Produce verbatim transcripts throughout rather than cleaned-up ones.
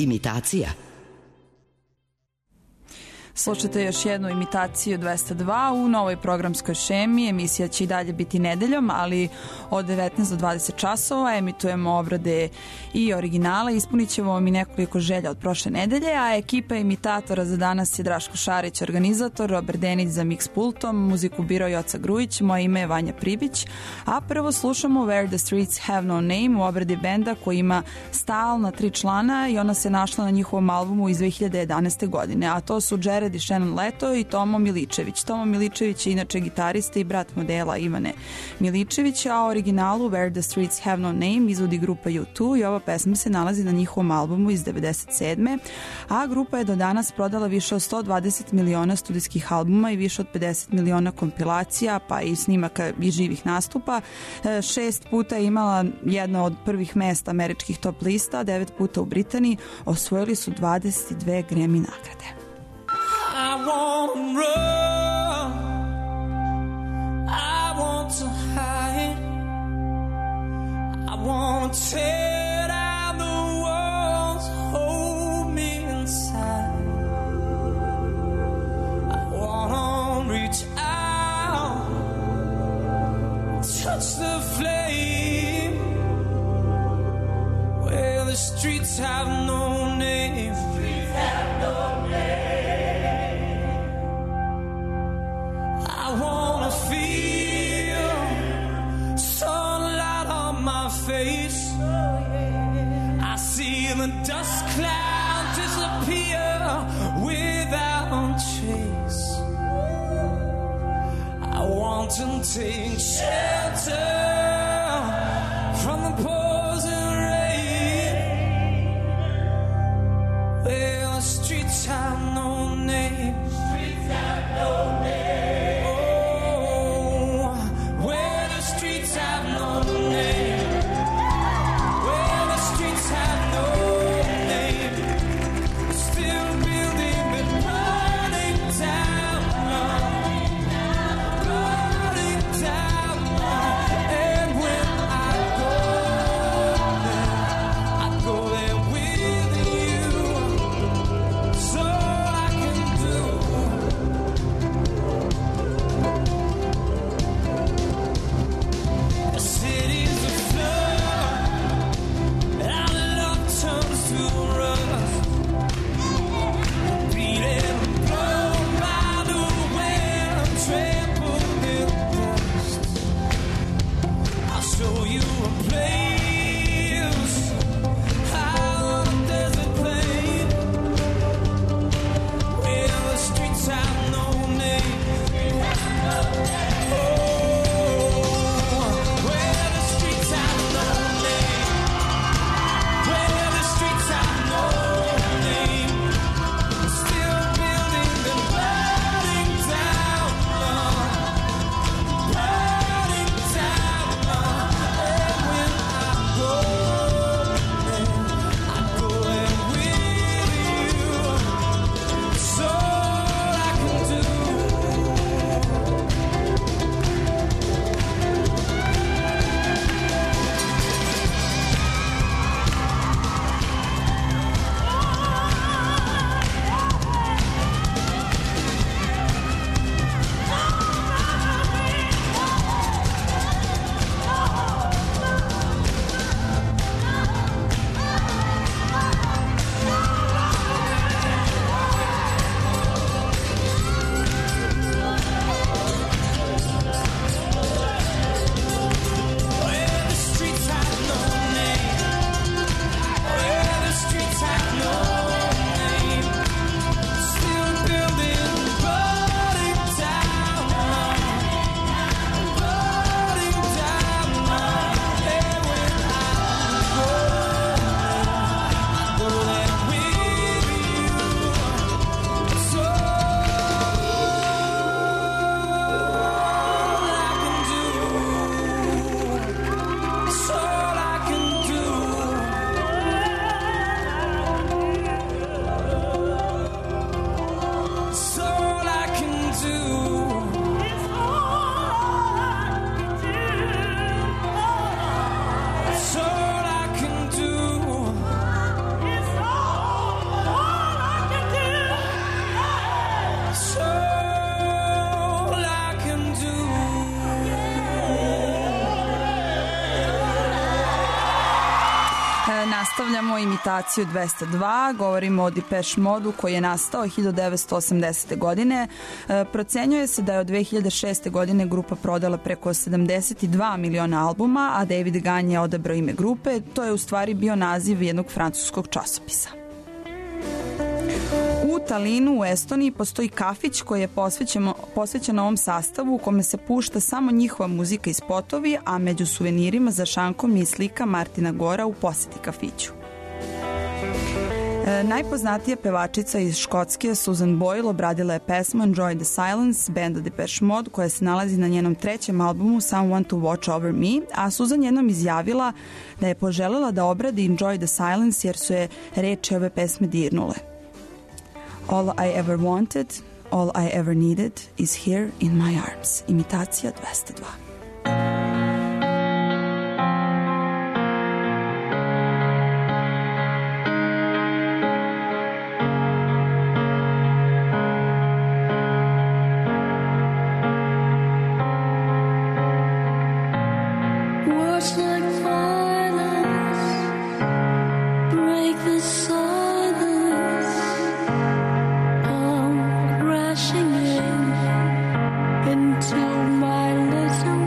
imitacija. Slušajte još jednu imitaciju dvesta dva u novoj programskoj šemi. Emisija će i dalje biti nedeljom, ali od devetnaest do dvadeset časova emitujemo obrade i originala. Ispunit ćemo vam i nekoliko želja od prošle nedelje, a ekipa imitatora za danas je Draško Šarić, organizator, Robert Denić za mix pultom, muziku birao Joca Grujić, moje ime je Vanja Pribić, a prvo slušamo Where the Streets Have No Name u obradi benda koji ima stalna tri člana i ona se našla na njihovom albumu iz dve hiljade jedanaeste. godine, a to su Jared i Shannon Leto i Tomo Miličević. Tomo Miličević je inače gitarista i brat modela Ivane Miličević, a originalu Where the Streets Have No Name izvodi grupa U dva i ova pesma se nalazi na njihovom albumu iz devedeset sedme. a grupa je do danas prodala više od sto dvadeset miliona studijskih albuma i više od pedeset miliona kompilacija, pa i snimaka i živih nastupa. Šest puta je imala jedno od prvih mesta američkih top lista, devet puta u Britaniji, osvojili su dvadeset dve Grammy nagrade. I want to run, I want to hide, I want to tear down the walls, hold me inside. I want to reach out, touch the flame, where the streets have no name. Streets have no name. I wanna feel sunlight on my face. I see the dust cloud disappear without trace. I want to take shelter from the pouring rain, where the streets have no name. Streets have no name. And Nastavljamo imitaciju dvesta dva, govorimo o Depeche Modu koji je nastao hiljadu devetsto osamdesete. godine. E, procenjuje se da je od dve hiljade šeste. godine grupa prodala preko sedamdeset dva miliona albuma, a David Gagne je odabrao ime grupe. To je u stvari bio naziv jednog francuskog časopisa. U Talinu u Estoniji postoji kafić koji je posvećen, posvećen ovom sastavu u kome se pušta samo njihova muzika i spotovi, a među suvenirima za šankom je i slika Martina Gora u poseti kafiću. E, najpoznatija pevačica iz Škotske, Susan Boyle, obradila je pesmu Enjoy the Silence benda Depeche Mode koja se nalazi na njenom trećem albumu Someone to Watch Over Me, a Susan jednom izjavila da je poželjela da obradi Enjoy the Silence jer su je reči ove pesme dirnule. All I ever wanted, all I ever needed is here in my arms. Imitacija dvesta dva. Words like violence break the silence. I'm crashing in into my little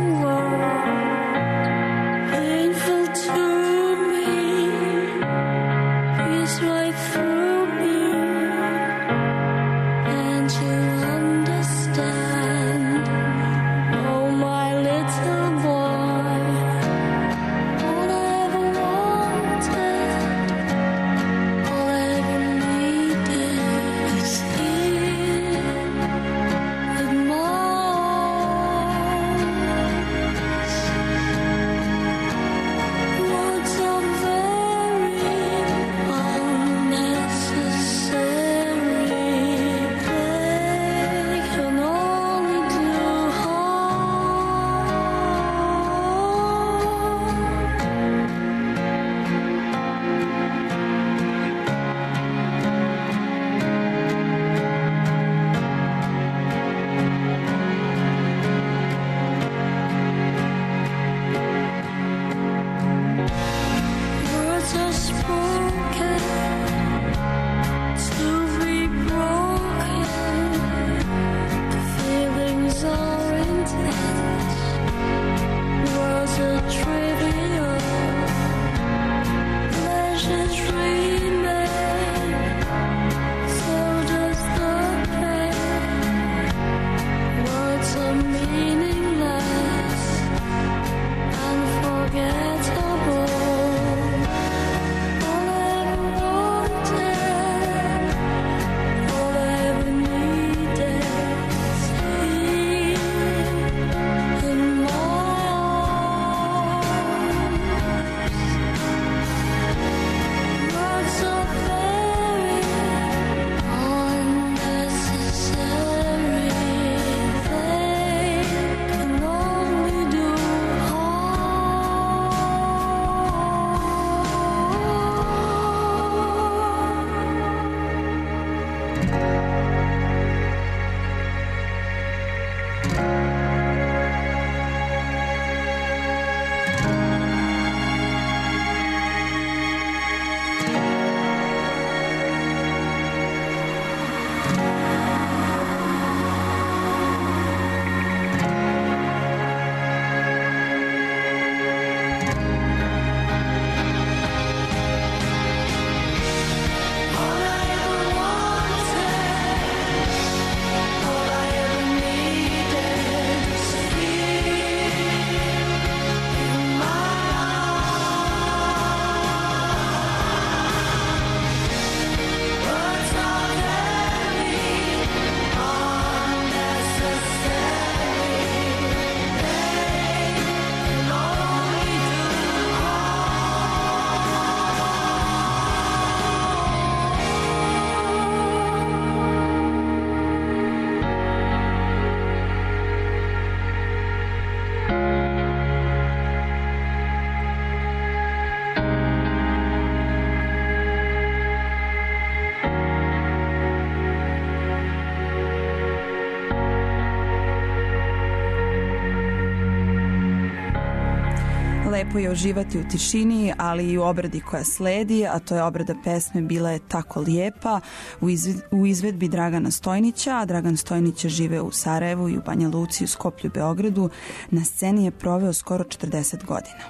Lepo je uživati u tišini, ali i u obradi koja sledi, a to je obrada pesme Bila je tako lijepa u, izved, u izvedbi Dragana Stojnića. A Dragan Stojnić žive u Sarajevu i u Banja Luci, u Skoplju, Beogradu. Na sceni je proveo skoro četrdeset godina.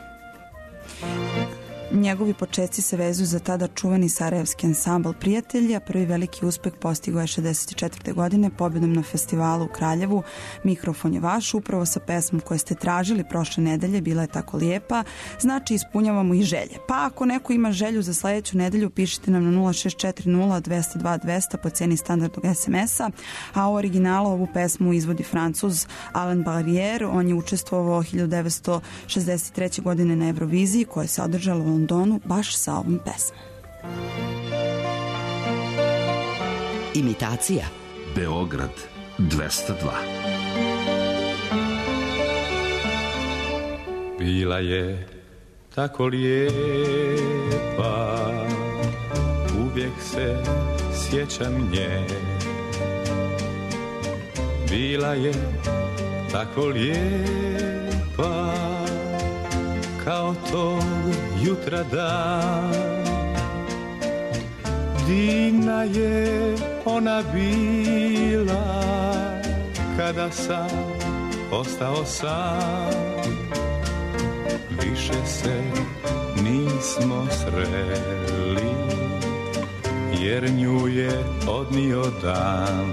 Njegovi početci se vezuju za tada čuveni sarajevski ansambl Prijatelji, a prvi veliki uspeh postigao je šezdeset četvrte godine pobjedom na festivalu u Kraljevu. Mikrofon je vaš, upravo sa pesmom koje ste tražili prošle nedelje, Bila je tako lijepa, znači ispunjavamo i želje. Pa ako neko ima želju za sledeću nedelju, pišite nam na nula šest četiri nula dva nula dva dva nula po ceni standardnog es emesa, a u originalu ovu pesmu izvodi Francuz Alain Barrière. On je učestvovao hiljadu devetsto šezdeset treće godine na Euroviziji koja se održala u Londonu baš sa ovom pesmom. Imitacija Beograd dvesta dva. Bila je tako lijepa, uvijek se sjećam nje. Bila je tako lijepa, kao tog jutra dan. Divna je ona bila, kada sam ostao sam. Više se nismo sreli, jer nju je odnio dan.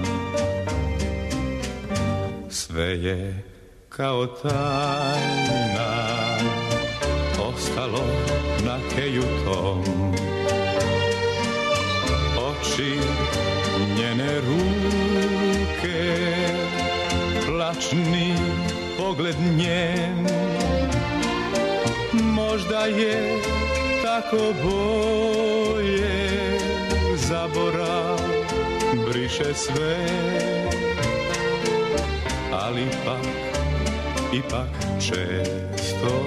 Sve je kao tajna ostalo na keju tom. Oči, njene ruke, plačni pogled njen. Možda je tako bolje, zaborav briše sve. Ali ipak, ipak često,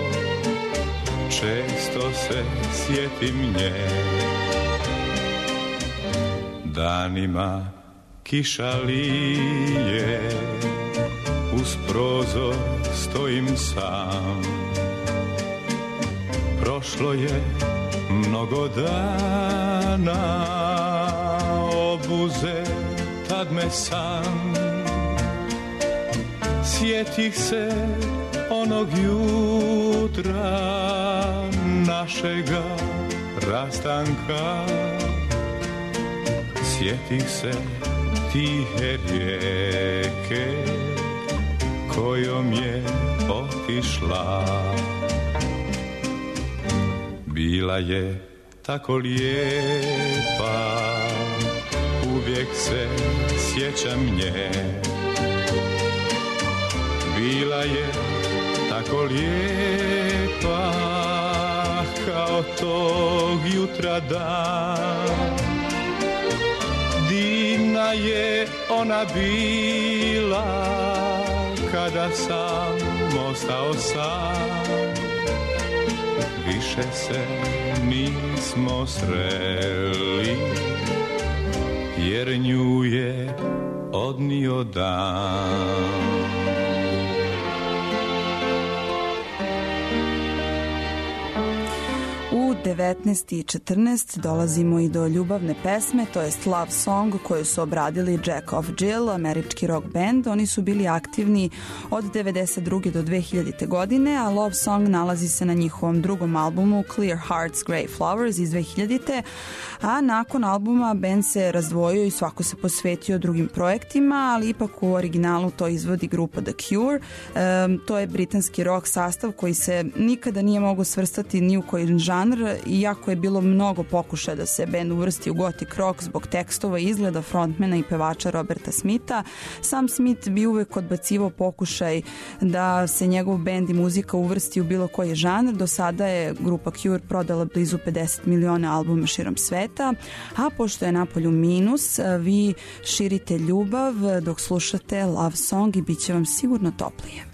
često se sjetim nje. Danima kiša lije, uz prozor stojim sam. Prošlo je mnogo dana, obuze tad me san. Sjetih se onog jutra, našega rastanka. Sjetih se tihe rijeke, kojom je otišla. Bila je tako lijepa, uvijek se sjećam nje. Bila je tako lijepa, kao tog jutra dan. Divna je ona bila, kada sam ostao sam. Više se nismo sreli, jer nju je odnio dan. U devetnaest i četrnaest dolazimo i do ljubavne pesme, to jest Love Song, koju su obradili Jack of Jill, američki rock band. Oni su bili aktivni od devedeset druge do dve hiljadite godine, a Love Song nalazi se na njihovom drugom albumu Clear Hearts, Grey Flowers iz dve hiljadite. A nakon albuma band se razdvojio i svako se posvetio drugim projektima, ali ipak u originalu to izvodi grupa The Cure. E, to je britanski rock sastav koji se nikada nije mogao svrstati ni u koji žanr, iako je bilo mnogo pokušaja da se band uvrsti u gothic rock zbog tekstova i izgleda frontmana i pevača Roberta Smitha. Sam Smith bi uvek odbacivao pokušaj da se njegov band i muzika uvrsti u bilo koji žanr. Do sada je grupa Cure prodala blizu pedeset miliona albuma širom sveta, a pošto je napolju minus, vi širite ljubav dok slušate Love Song i bit će vam sigurno toplije.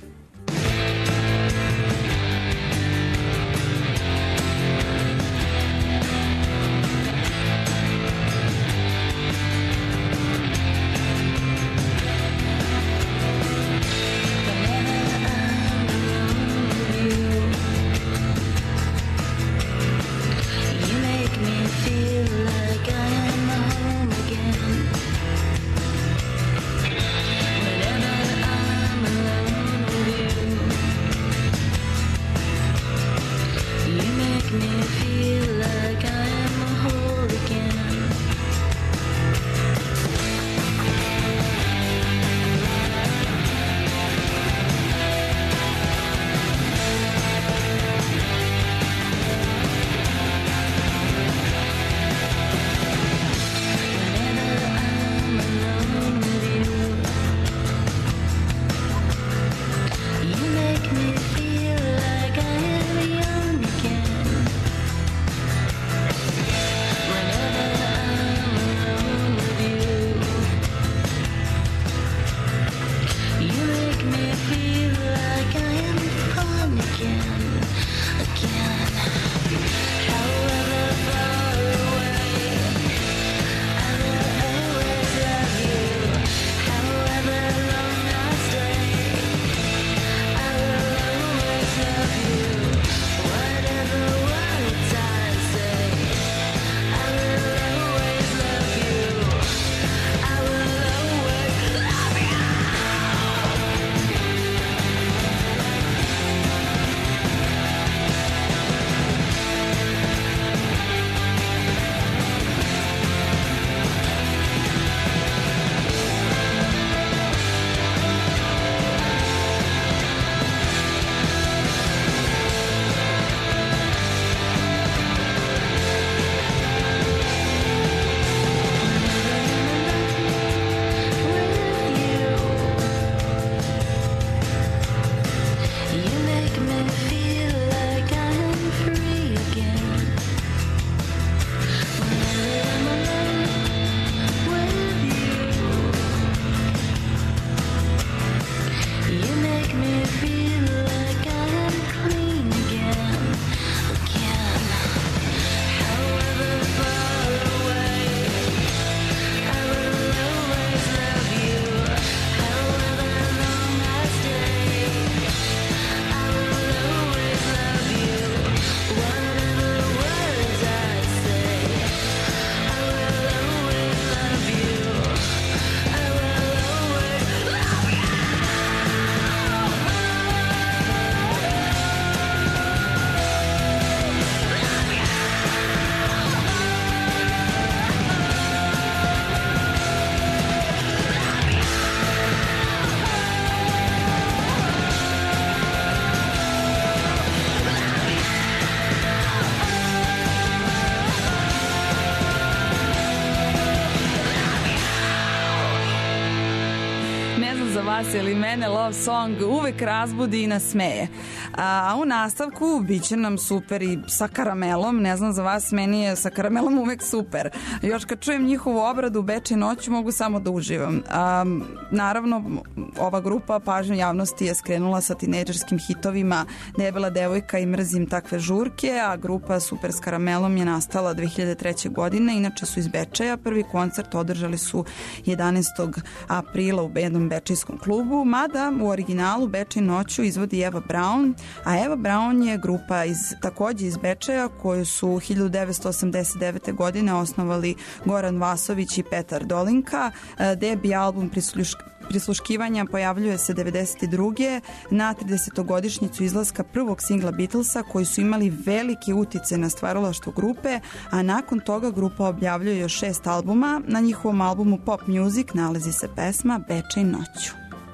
vas ili mene Love Song uvek razbudi i nasmeje. A u nastavku bit će nam super i sa karamelom, ne znam za vas, meni je sa karamelom uvek super. Još kad čujem njihovu obradu Bečej noć mogu samo da uživam. A, naravno, ova grupa pažnju javnosti je skrenula sa tinejdžerskim hitovima Debela devojka i Mrzim takve žurke, a grupa Super s karamelom je nastala dve hiljade treće. godine, inače su iz Bečeja. Prvi koncert održali su jedanaestog aprila u jednom bečejskom klubu, mada u originalu Bečej noću izvodi Eva Braun, a Eva Braun je grupa iz, takođe iz Bečeja koju su hiljadu devetsto osamdeset devete. godine osnovali Goran Vasović i Petar Dolinka. Debi album Prislušk prisluškivanja pojavljuje se devedeset druge. na tridesetogodišnjicu izlaska prvog singla Beatlesa koji su imali veliki uticaj na stvaralaštvo grupe, a nakon toga grupa objavljuje još šest albuma. Na njihovom albumu Pop Music nalazi se pesma Bečej noću.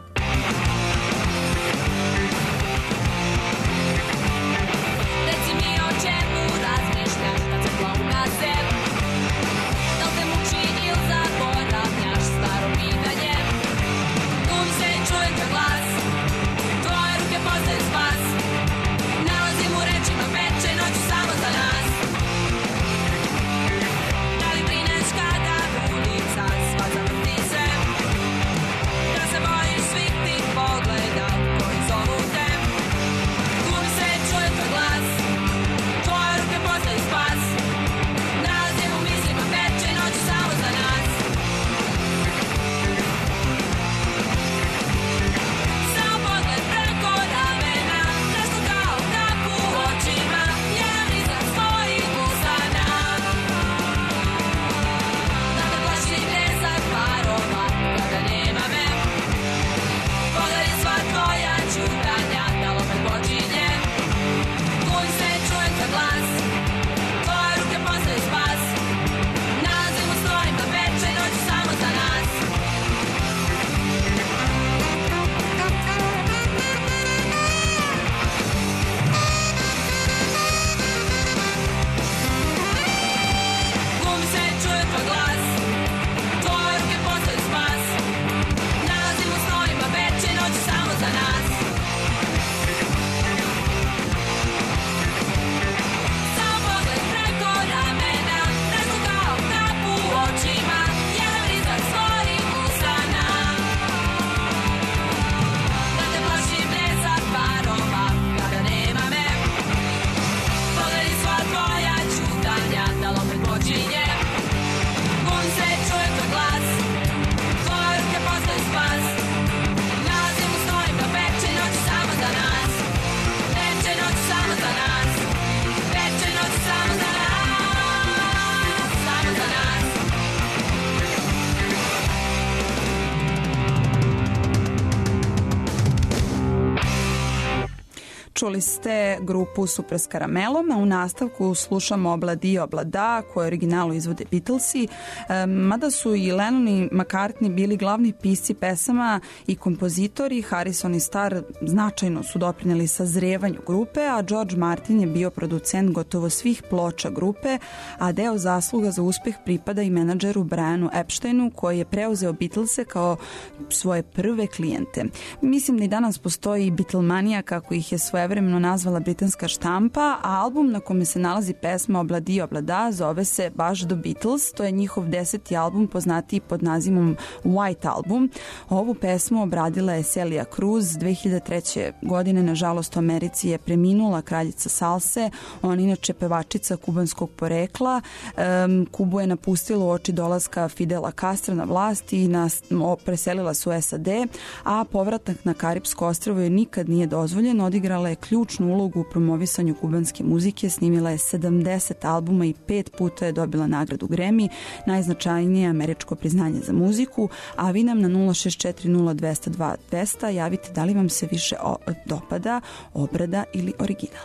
Čuli ste grupu Super s karamelom, a u nastavku slušamo Obladi oblada koje originalu izvode Beatlesi, e, mada su i Lennon i McCartney bili glavni pisci pesama i kompozitori. Harrison i Starr značajno su doprineli sazrevanju grupe, a George Martin je bio producent gotovo svih ploča grupe, a deo zasluga za uspeh pripada i menadžeru Brianu Epsteinu koji je preuzeo Beatlese kao svoje prve klijente. Mislim da i danas postoji Beatlemanija, kako ih je svojevremeno nazvala britanska štampa, a album na kome se nalazi pesma Obladi oblada zove se baš The Beatles. To je njihov deseti album, poznatiji pod nazivom White Album. Ovu pesmu obradila je Celia Cruz. dve hiljade treće. godine, nažalost, u Americi je preminula kraljica salse. Ona inače pevačica kubanskog porekla. Um, Kubu je napustilo oči dolaska Fidela Castra na vlast i nas, o, preselila su u S A D, a povratak na Karipsko ostrvo je nikad nije dozvoljen. Odigrala je ključnu ulogu u promovisanju kubanske muzike, snimila je sedamdeset albuma i pet puta je dobila nagradu Grammy, najznačajnije američko priznanje za muziku, a vi nam na nula šest četiri nula dva zero dva dva zero zero javite da li vam se više dopada, obrada ili original.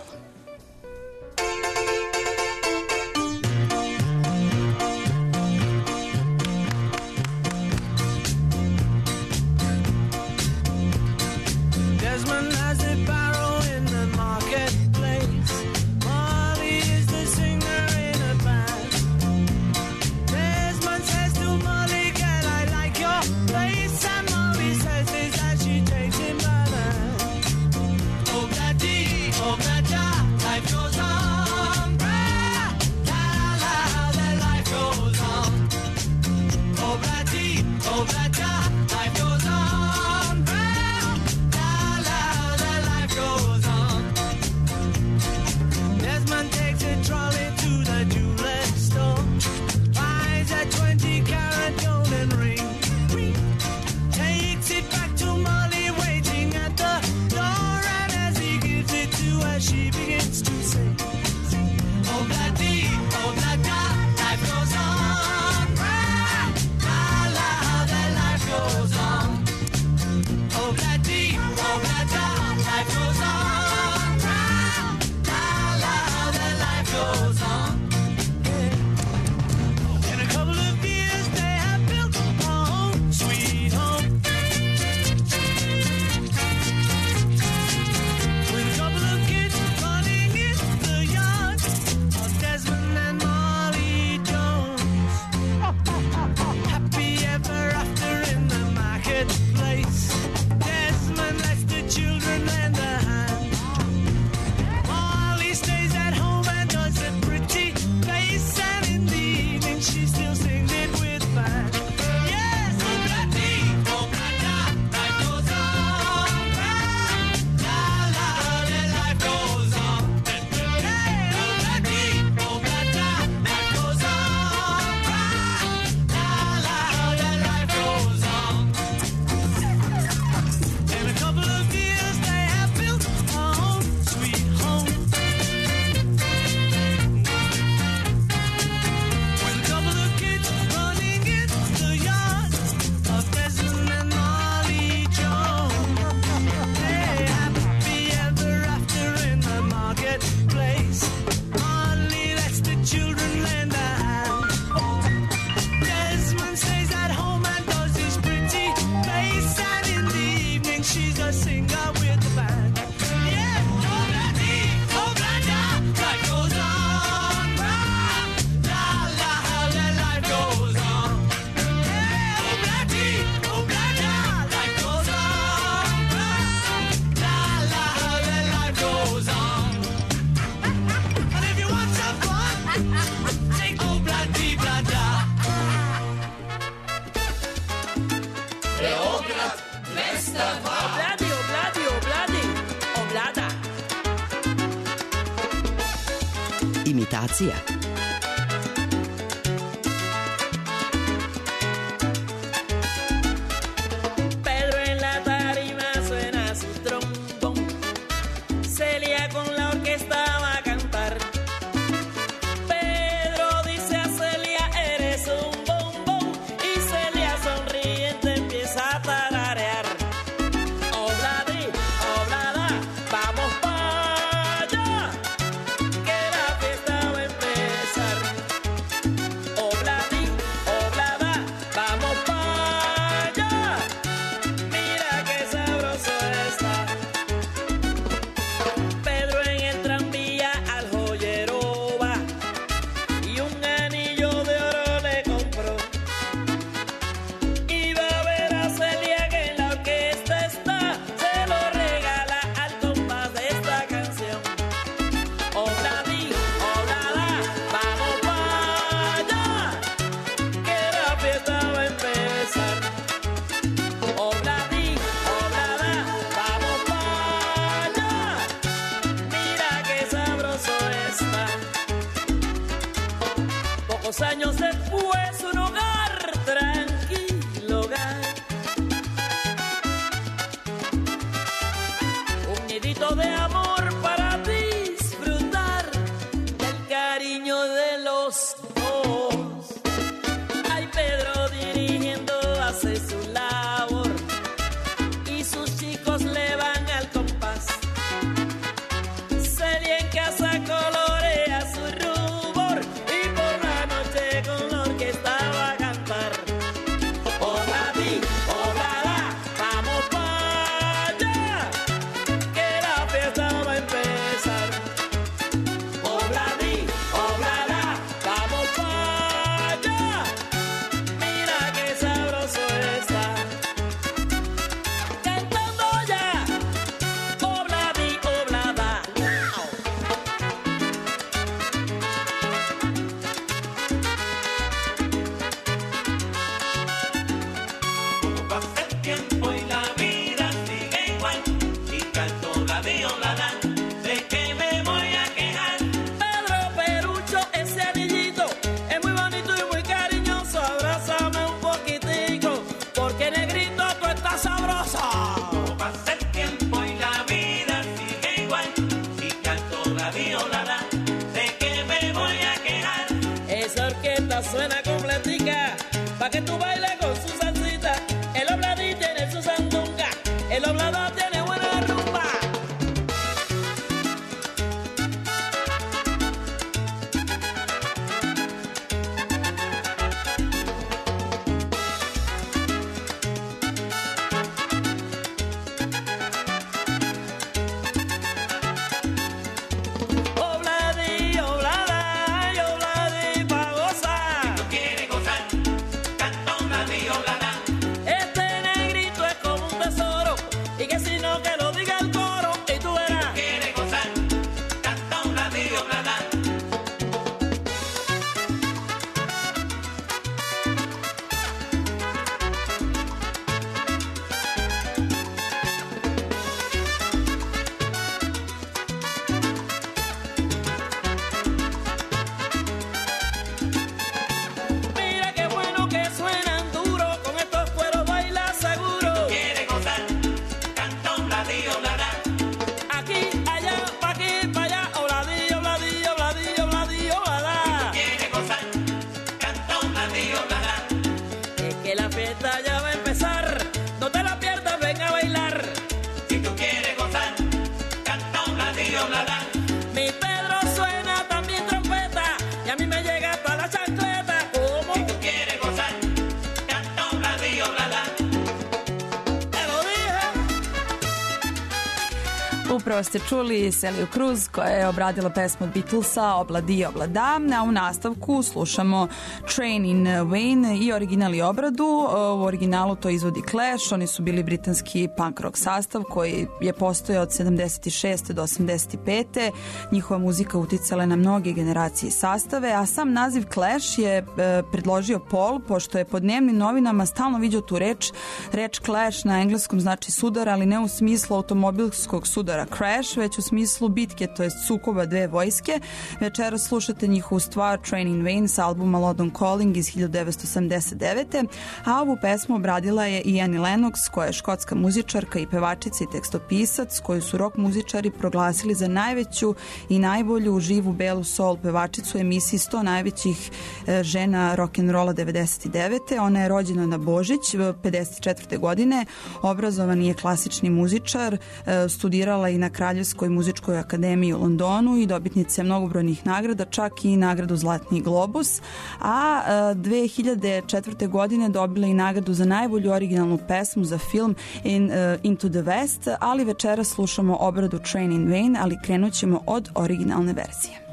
She as she begins to say, Obladi, oblada, life goes on. La la, the life goes on. Obladi, oblada, life goes on. La la, the life goes on. Yeah. In a couple of years they have built a home, sweet home. With a couple of kids running in the yard of Desmond and Molly Jones. Happy ever after in the marketplace. Desmond lets the children lend a hand. Molly stays at home and does a pretty face, and in the evening she still sings it with band. Yes, obladi, oblada, life goes on. La la, the life goes on. Hey, obladi, oblada, life goes on. La la, the life goes on. In a couple of years they have built a home, sweet home. With a couple of kids running in the yard of Desmond and Molly Jones. Hey, happy ever after in the marketplace. Molly lets the children lend a hand. Desmond stays at home and does his pretty face, and in the evening she's a singer with the band. Yeah, obladi, oblada, life goes on. La la, the life goes on. Hey, obladi, oblada, life goes on. La la, the life goes on. And if you want some fun, take obladi, blada. Obladi, obladi, obladi, oblada. Imitacija. Pedro en la tarima suena su trombón. Celia con la orquesta va a cantar. Pedro dice a Celia, eres un bombón. Y Celia sonriente empieza a tararear. Obladi, oblada, vamos pa' allá, que la fiesta va a empezar. Obladi, oblada, vamos pa' allá, mira qué sabroso está. Pedro en el tranvía al joyero va y un anillo de oro le compró. Iba a ver a Celia que en la orquesta está, se lo regala al compás de esta canción. Obladi, oblada, vamos pa' allá, que la fiesta va a empezar. Obladi, oblada, vamos pa' allá, mira qué sabroso está. Pocos años después, un hogar tranquilo, hogar. Un nidito de amor para disfrutar del cariño de los dos. Ay, Pedro dirigiendo hace su labor y sus chicos le van al compás. Celia en casa colorea su rubor y por la noche con la orquesta suena completica, pa' que tú bailes con su salsita. El obladí tiene su sandunga, el oblado tiene buena rumba. Upravo ste čuli Celia Cruz koja je obradila pesmu od Beatlesa Obladi oblada, a u nastavku slušamo Train in Vain i original i obradu. U originalu to izvodi Clash, oni su bili britanski punk rock sastav koji je postojao od sedamdeset šeste do osamdeset pete. Njihova muzika uticala je na mnoge generacije sastave, a sam naziv Clash je e, predložio Paul, pošto je po dnevnim novinama stalno viđao tu reč. Reč Clash na engleskom znači sudar, ali ne u smislu automobilskog sudara crash, već u smislu bitke, to jest sukoba dve vojske. Večeras slušate njihovu stvar Train in Vain sa albuma London Calling iz hiljadu devetsto sedamdeset devete. A ovu pesmu obradila je i Annie Lennox, koja je škotska muzičarka i pevačica i tekstopisac, koju su rock muzičari proglasili za najveću i najbolju živu belu soul pevačicu u emisiji sto najvećih žena rock'n'rolla devedeset devete. Ona je rođena na Božić pedeset četvrte godine, obrazovani je klasični muzičar, studirala i na Kraljevskoj muzičkoj akademiji u Londonu i dobitnica je mnogobrojnih nagrada, čak i nagradu Zlatni globus, a dve hiljade četvrte godine dobila i nagradu za najbolju originalnu pesmu za film in, uh, Into the West, ali večera slušamo obradu Train in Vain, ali krenut ćemo od originalne verzije.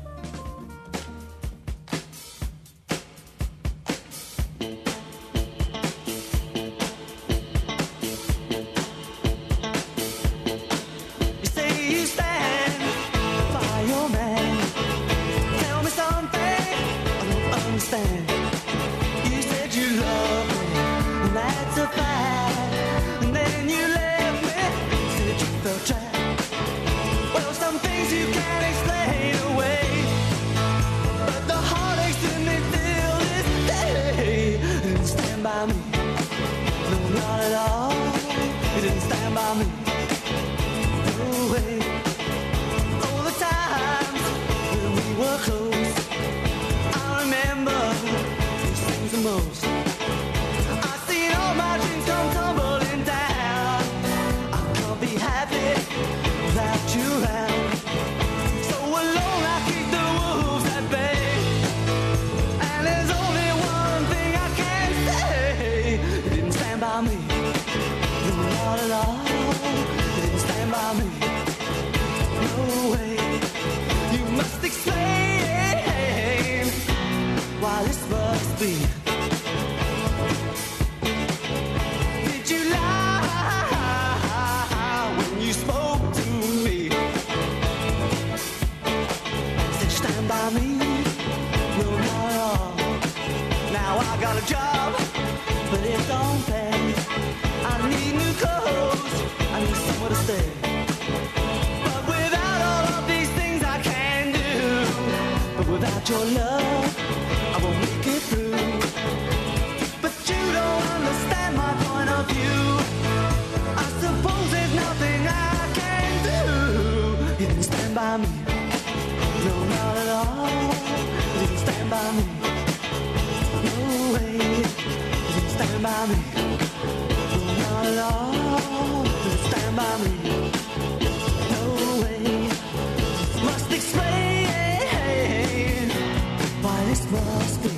No way. Stand by me. Not at all. Stand by me. No way. Must explain why this must be.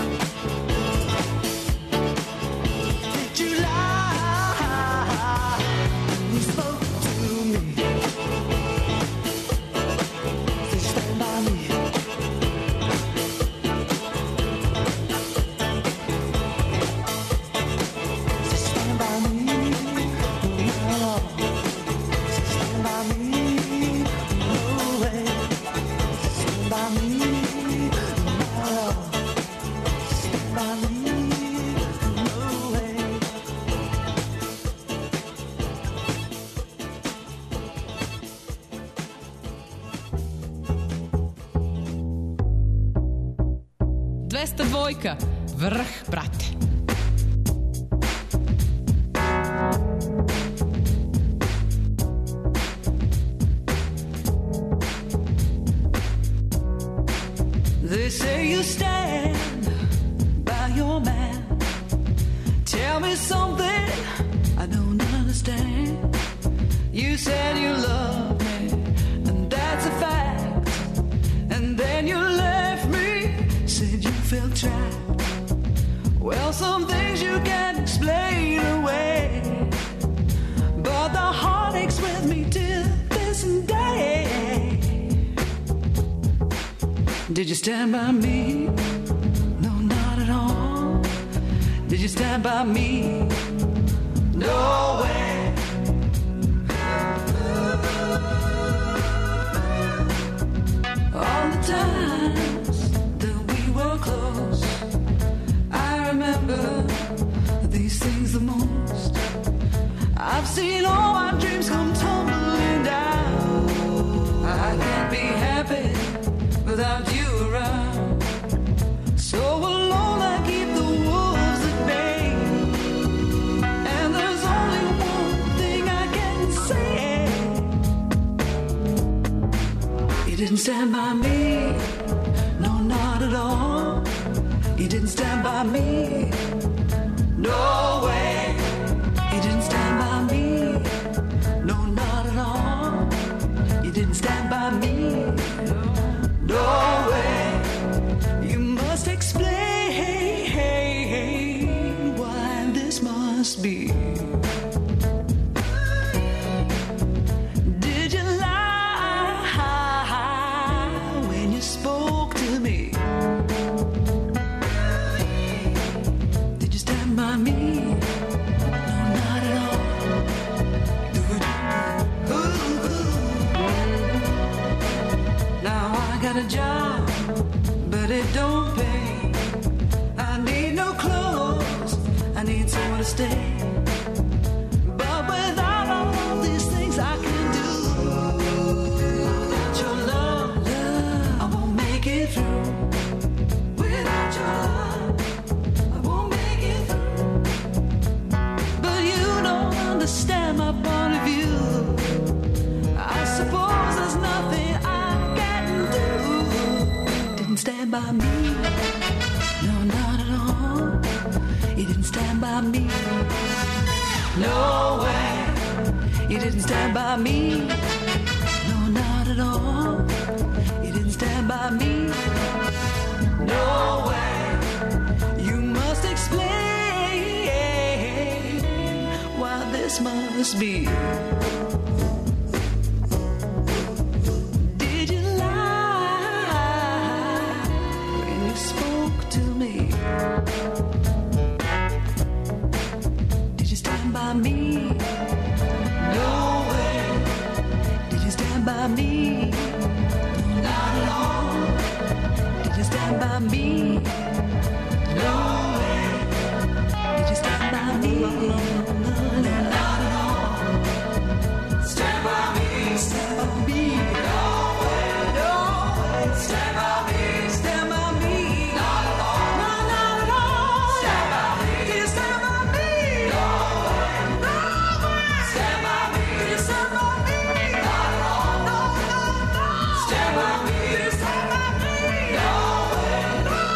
Did you lie when you spoke to me? Say stand by me. dvesta dva, vrh, brate. They say you stand by your man. Tell me something I don't understand. You said you love me, and that's a fact. And then you left me, said you felt trapped. Well, some things you can't explain away, but the heartache's with me till this day. Did you stand by me? No, not at all. Did you stand by me? No way. All the times that we were close, I remember these things the most. I've seen all my dreams come tumbling down. I can't be happy without you around. So alone I keep the wolves at bay. And there's only one thing I can say. You didn't stand by me. No, not at all. You didn't stand by me. No way. You didn't stand by me. No, not at all. You didn't stand by me. No way. You must explain why this must be. Did you lie when you spoke to me? Did you stand by me? No, not at all. Ooh, ooh. Now I got a job, but it don't pay. I need no clothes, I need somewhere to stay. But without all of these things I can do, without your love, love, I won't make it through. Without your love, I won't make it through. But you don't understand my point of view. I suppose there's nothing I can do. Didn't stand by me. No, not at all. You didn't stand by me. No way. You didn't stand by me. No, not at all. You didn't stand by me. No way. You must explain why this must be. Did you lie when you spoke to me? Did you stand by me? No way. Did you stand by me? Not at all. Did you stand by me? No way. Did you stand by me? Not at all. Stand by me. Stand by me. No way. No way. Stand by me. Stand by me. Not at all. No, not at all. Stand by me. Did you stand by me? No way. No way. Stand by me. Did you stand by me? Not at all. No, no, no. Stand by me. Did you stand by me? No way. No way.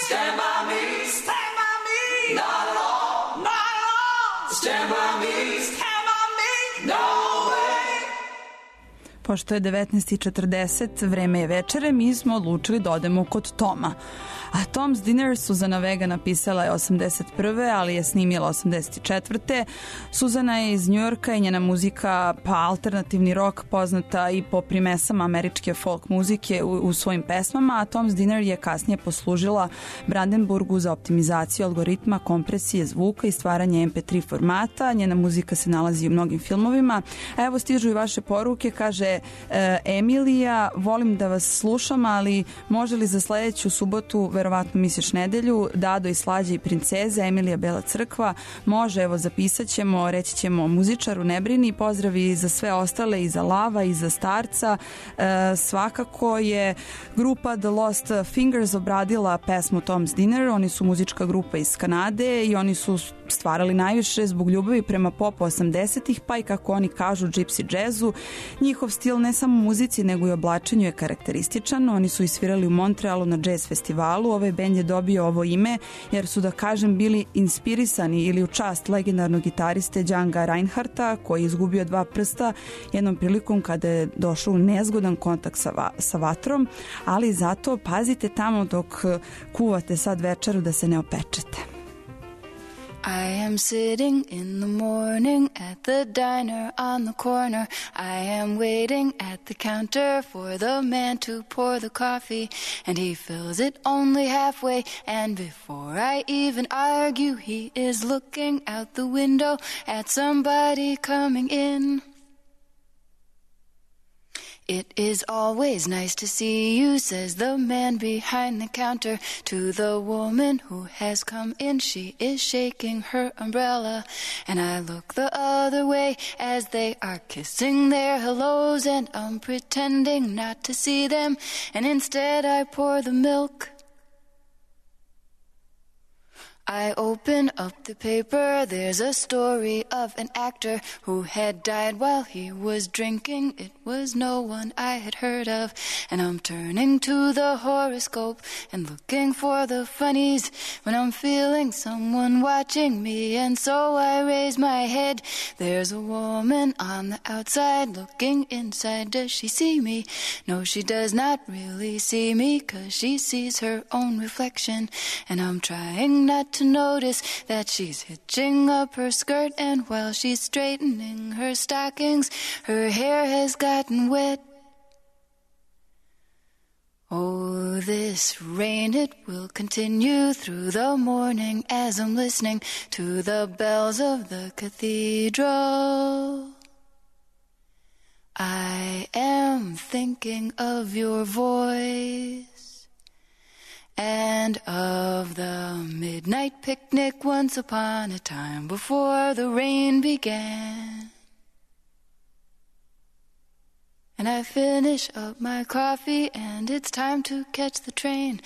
Stand by me. Stand by me. Not at all. Not at all. Stand by me. Stand by me. No way. Pošto je devetnaest i četrdeset, vreme je večere, mi smo odlučili da odemo kod Toma. A Tom's Dinner Suzana Vega napisala je osamdeset prve, ali je snimila osamdeset četvrte. Suzana je iz Njujorka i njena muzika, pa alternativni rock, poznata i po primesama američke folk muzike u, u svojim pesmama, a Tom's Dinner je kasnije poslužila Brandenburgu za optimizaciju algoritma, kompresije zvuka i stvaranje em pe tri formata. Njena muzika se nalazi u mnogim filmovima. A evo stižu i vaše poruke, kaže e, Emilija, volim da vas slušam, ali može li za sledeću subotu, verovatno misliš nedelju, Dado i Slađe i princeze, Emilija Bela Crkva, može, evo zapisat ćemo, reći ćemo muzičaru, ne brini, pozdravi za sve ostale i za Lava i za Starca. E, svakako je grupa The Lost Fingers obradila pesmu Tom's Dinner, oni su muzička grupa iz Kanade i oni su stvarali najviše zbog ljubavi prema pop osamdesetih, pa i kako oni kažu gypsy jazzu. Njihov stil ne samo muzici nego i oblačenju je karakterističan. Oni su isvirali u Montrealu na jazz festivalu. Ovaj bend je dobio ovo ime jer su, da kažem, bili inspirisani ili u čast legendarnog gitariste Django Reinhardta, koji je izgubio dva prsta jednom prilikom kada je došao u nezgodan kontakt sa, va, sa vatrom, ali zato pazite tamo dok kuvate sad večeru da se ne opečete. I am sitting in the morning at the diner on the corner. I am waiting at the counter for the man to pour the coffee, and he fills it only halfway, and before I even argue, he is looking out the window at somebody coming in. It is always nice to see you, says the man behind the counter to the woman who has come in. She is shaking her umbrella, and I look the other way as they are kissing their hellos, and I'm pretending not to see them, and instead I pour the milk. I open up the paper, there's a story of an actor who had died while he was drinking. It was no one I had heard of, and I'm turning to the horoscope and looking for the funnies when I'm feeling someone watching me, and so I raise my head. There's a woman on the outside looking inside. Does she see me? No, she does not really see me, 'cause she sees her own reflection, and I'm trying not to to notice that she's hitching up her skirt, and while she's straightening her stockings, her hair has gotten wet. Oh, this rain, it will continue through the morning as I'm listening to the bells of the cathedral. I am thinking of your voice and of the midnight picnic once upon a time before the rain began. And I finish up my coffee and it's time to catch the train.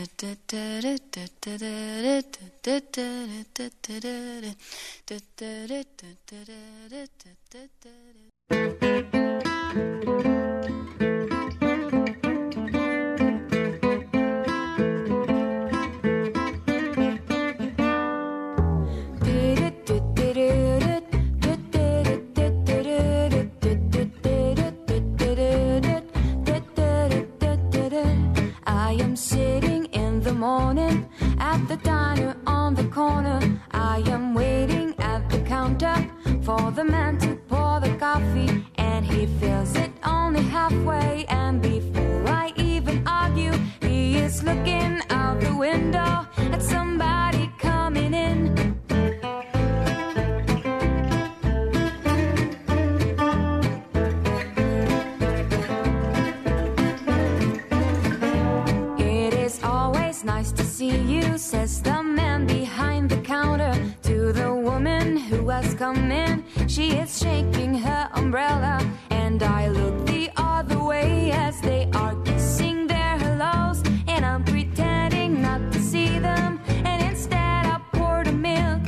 Morning at the diner on the corner. I am waiting at the counter for the man to pour the coffee, and he fills it only halfway, and before I even argue, he is looking out the window at somebody coming in. Nice to see you, says the man behind the counter to the woman who has come in. She is shaking her umbrella, and I look the other way as they are kissing their hellos, and I'm pretending not to see them, and instead I pour the milk.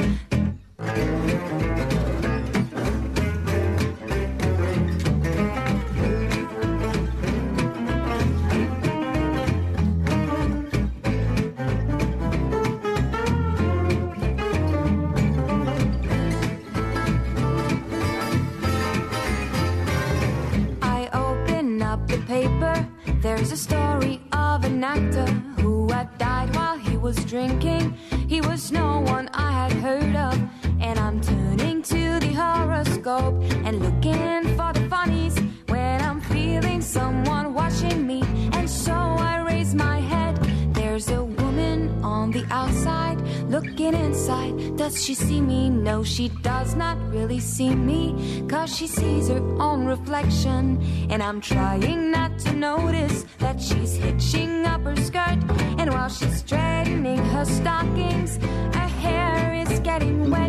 was drinking, he was no one I had heard of. And I'm turning to the horoscope and looking for the funnies when I'm feeling someone watching me. And so I raise my head. There's a woman on the outside looking inside. Does she see me? No, she does not really see me, 'cause she sees her own reflection. And I'm trying not to notice that she's hitching up her skirt. And while she's straightening her stockings, her hair is getting wet.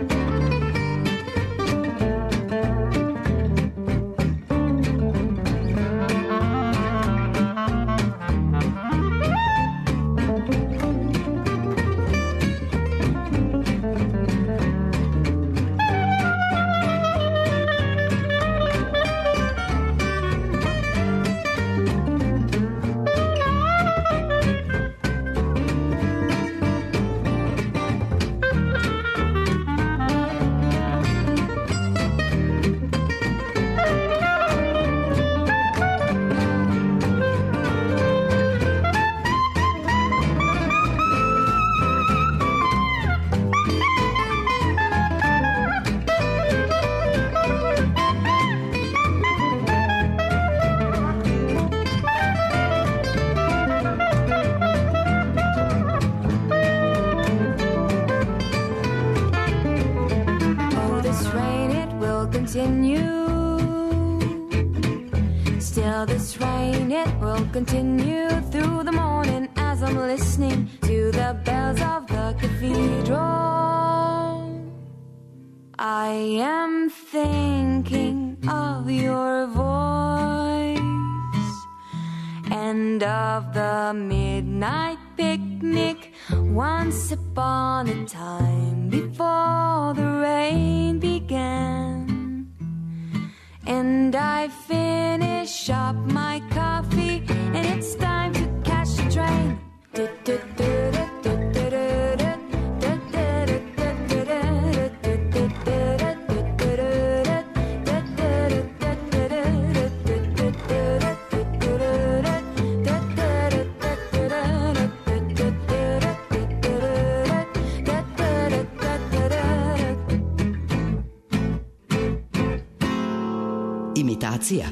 Continue through the morning as I'm listening to the bells of the cathedral. I am thinking of your voice and of the midnight picnic once upon a time before the rain began. And I finish up my coffee and it's time to catch the train. Imitacija.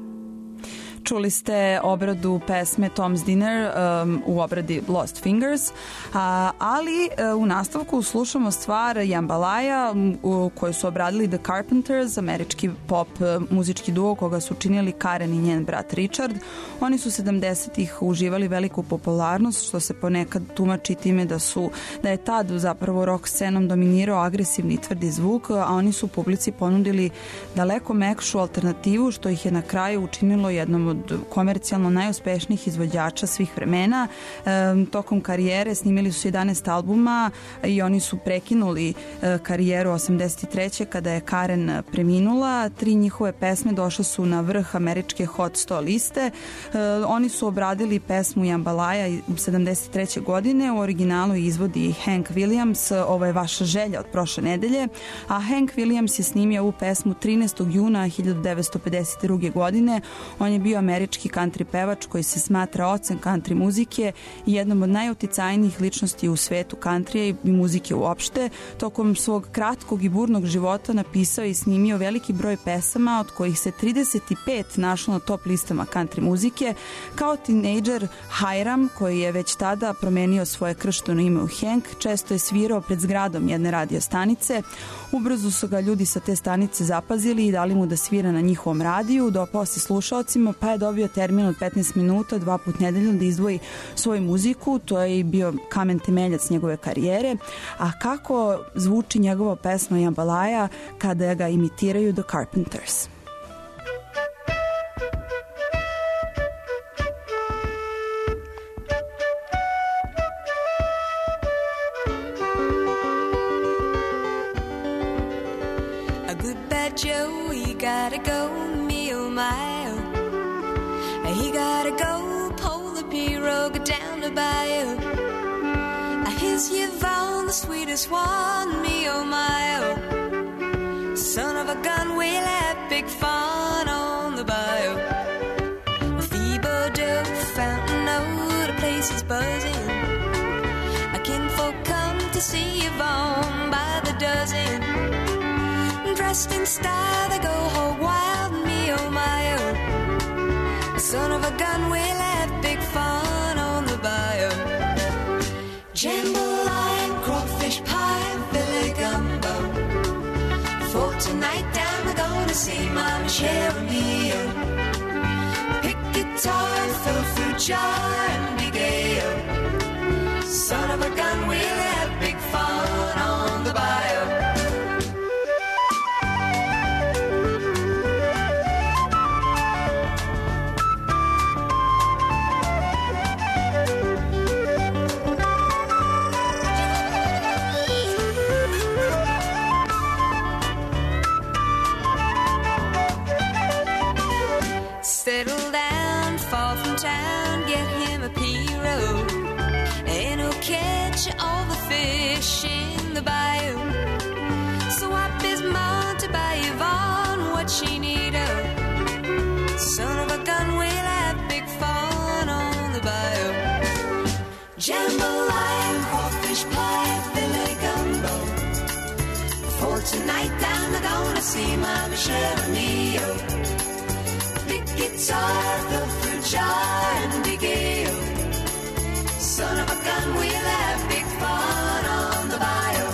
Čuli ste obradu pesme Tom's Dinner um, u obradi Lost Fingers, a, ali uh, u nastavku slušamo stvar Jambalaya um, koju su obradili The Carpenters, američki pop uh, muzički duo koga su činili Karen i njen brat Richard. Oni su sedamdesetih uživali veliku popularnost, što se ponekad tumači time da su da je tad zapravo rock scenom dominirao agresivni i tvrdi zvuk, a oni su publici ponudili daleko mekšu alternativu, što ih je na kraju učinilo jednom od komercijalno najuspešnijih izvođača svih vremena. E, tokom karijere snimili su jedanaest albuma i oni su prekinuli e, karijeru osamdeset treće kada je Karen preminula. Tri njihove pesme došle su na vrh američke Hot sto liste. E, oni su obradili pesmu Jambalaya sedamdeset treće godine. U originalu izvodi Hank Williams. Ovo je Vaša želja od prošle nedelje. A Hank Williams je snimio ovu pesmu trinaestog juna hiljadu devetsto pedeset druge godine. On je bio američki country pevač koji se smatra ocem country muzike i jednom od najuticajnijih ličnosti u svetu countrya i muzike uopšte. Tokom svog kratkog i burnog života napisao i snimio veliki broj pesama, od kojih se trideset pet našlo na top listama country muzike. Kao tinejdžer Hiram, koji je već tada promenio svoje kršteno ime u Hank, često je svirao pred zgradom jedne radio stanice. Ubrzo su ga ljudi sa te stanice zapazili i dali mu da svira na njihovom radiju, dopao se slušaocima, pa je dobio termin od petnaest minuta dva put nedeljno da izdvoji svoju muziku. To je bio kamen temeljac njegove karijere. A kako zvuči njegova pesma Jambalaya kada ga imitiraju The Carpenters? A good bad Joe, he gotta go, me oh my oh. He gotta go, pull the pirogue down the bayou. I hears Yvonne, the sweetest one, me oh my oh. Son of a gun, we'll have big fun on the bayou. Phoebe Doe, Fountain, oh, the place is buzzing. kinfolk come to see Yvonne by the dozen. Dressed in style, they go hog wild, me oh my oh. Son of a gun, we'll have big fun on the bayou. Jambalaya, crawfish pie, filet gumbo. For tonight down, we're gonna see Mama Cherimio. Pick guitar, fill fruit jar, and be gay-o. Son of a gun, we'll have big fun on the bayou. Settle down, fall from town, get him a pirogue, and he'll catch all the fish in the bayou. Swap his mom to buy Yvonne what she need, oh. Son of a gun, we'll have big fun on the bayou. Jambalaya, crawfish pie, filet gumbo. For tonight down, we're gonna see Mama Cherimio. Guitar, the fruit jar, and be gay-o. Son of a gun, we'll have big fun on the bayou.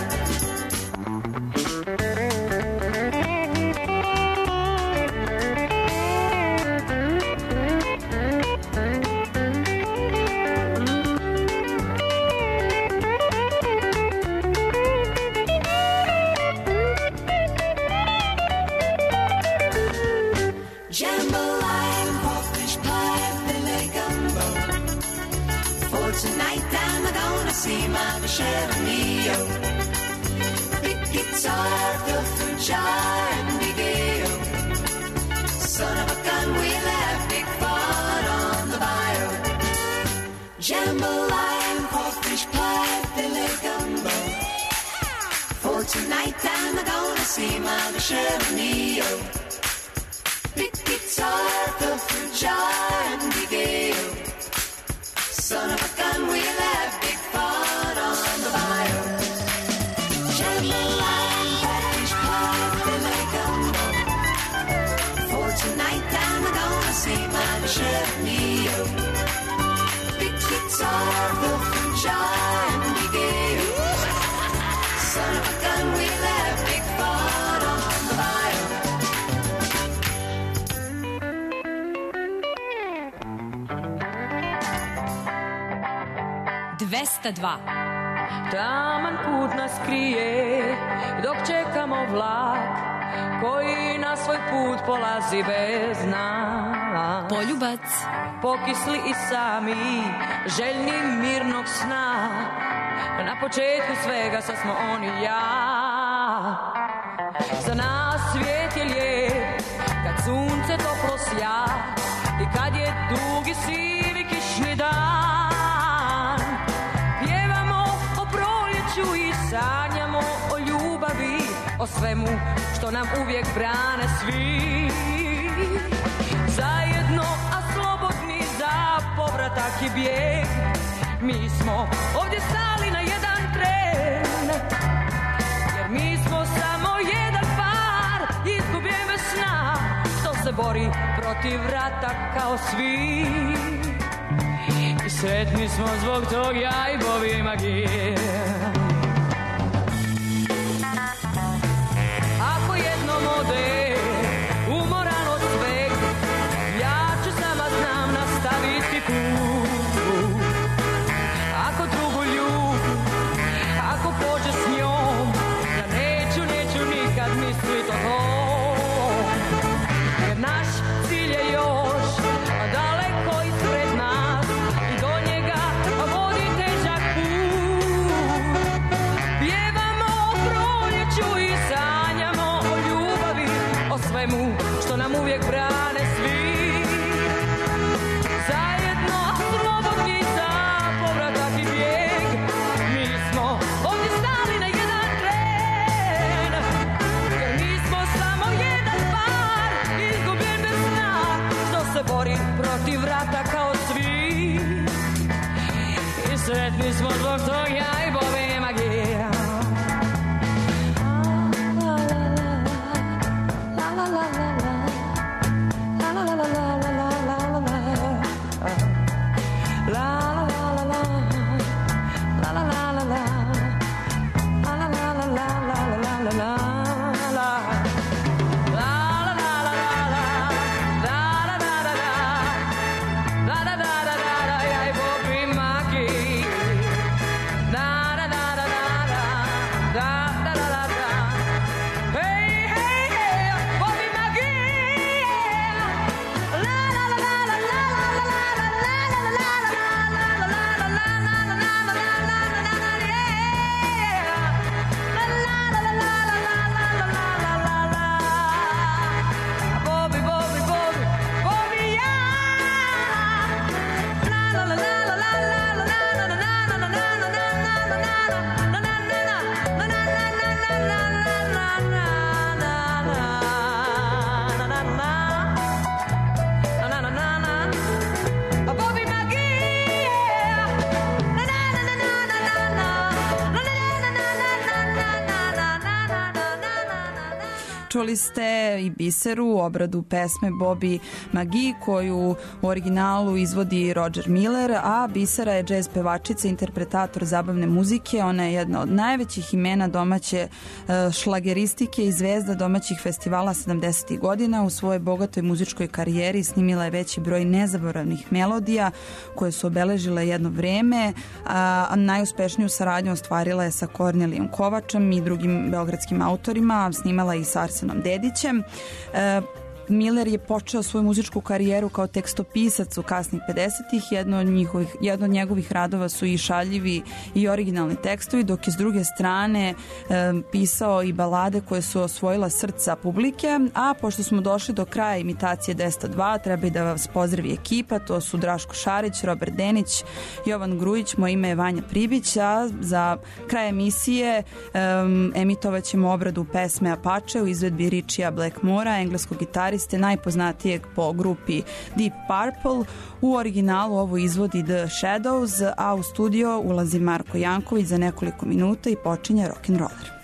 Tonight down, we're gonna see Mama Cherimio. Big guitar, fill fruit jar, and be gay-o. Son of a gun, we'll have big fun on the bayou. Jambalaya, crawfish pie, filet gumbo. For tonight down, we're gonna see Mama Cherimio. Big guitar, fill fruit jar, and be gay-o. Son of a gun, we'll have big fun on the bayou. Jambalaya, crawfish pie, filet gumbo. For tonight down, we're gonna see Mama Cherimio. Big guitar, fill fruit jar, and be gay-o. Son of a gun, we'll have big fun on the bayou. dvesta dva. Taman put nas krije dok čekamo vlak koji na svoj put polazi bez nas. Poljubac. Pokisli i sami, željni mirnog sna. Na početku svega sad smo on i ja. Za nas svijet je lijep kad sunce toplo sja i kad je dugi sivi kišni dan. Pjevamo o proljeću i sanjamo o ljubavi, o svemu što nam uvijek brane svi. Zajedno, a slobodni za povratak i bijeg. Mi smo ovdje stali na jedan tren, jer mi smo samo jedan par izgubljen bez sna, što se bori protiv rata kao svi. I sretni smo zbog tog ja i Bobby magije. Ako jednom ode umoran od sveg, ja ću sama znam nastaviti put. Ako drugu ljub, ako pođe s njom, ja neću, neću nikad mislit o tom. Jer naš cilj je još daleko ispred nas i do njega vodi težak put. Sretni smo zbog tog ja i Bobby McGee. Čuli ste i Biseru, obradu pesme Bobby McGee koju u originalu izvodi Roger Miller, a Bisera je džez pevačica, interpretator zabavne muzike. Ona je jedna od najvećih imena domaće šlageristike i zvezda domaćih festivala sedamdesetih godina. U svojoj bogatoj muzičkoj karijeri snimila je veći broj nezaboravnih melodija koje su obeležile jedno vreme, a najuspešniju saradnju ostvarila je sa Kornelijom Kovačem i drugim beogradskim autorima, snimala i sa Arsenom Dedićem. E, Miller je počeo svoju muzičku karijeru kao tekstopisac u kasnih pedesetih. Jedno od, njihovih, jedno od njegovih radova su i šaljivi i originalni tekstovi, dok je s druge strane e, pisao i balade koje su osvojila srca publike. A pošto smo došli do kraja imitacije dvesta dva, treba i da vas pozdravi ekipa. To su Draško Šarić, Robert Denić, Jovan Grujić, moje ime je Vanja Pribić, a za kraj emisije um, emitovat ćemo obradu pesme Apache u izvedbi Richija Blackmora, engleskog gitarista najpoznatijeg po grupi Deep Purple. U originalu ovo izvodi The Shadows, a u studio ulazi Marko Janković za nekoliko minuta i počinje rock'n'roller.